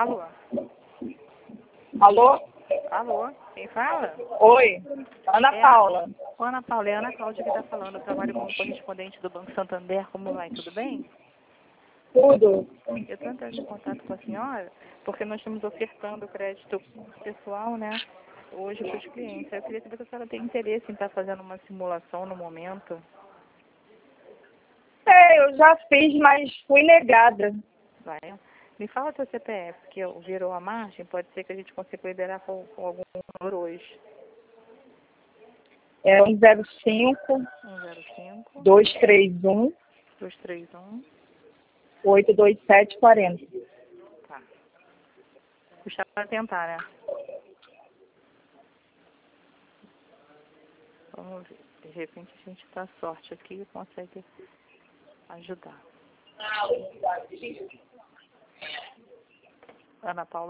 Alô? Alô? Alô? Quem fala? Oi, Ana Paula. Ana Paula, é a Ana Cláudia que está falando. Eu trabalho como correspondente do Banco Santander. Como vai? Tudo bem? Tudo. Eu estou entrando em contato com a senhora porque nós estamos ofertando crédito pessoal, né? Hoje para os clientes. Eu queria saber se a senhora tem interesse em estar fazendo uma simulação no momento. Eu já fiz, mas fui negada. Vai. Me fala teu CPF, que virou a margem, pode ser que a gente consiga liderar com algum número hoje. É 105 105 231 231. 82740. Tá. Puxar para tentar, né? Vamos ver. De repente a gente dá sorte aqui e consegue ajudar. Ana Paula.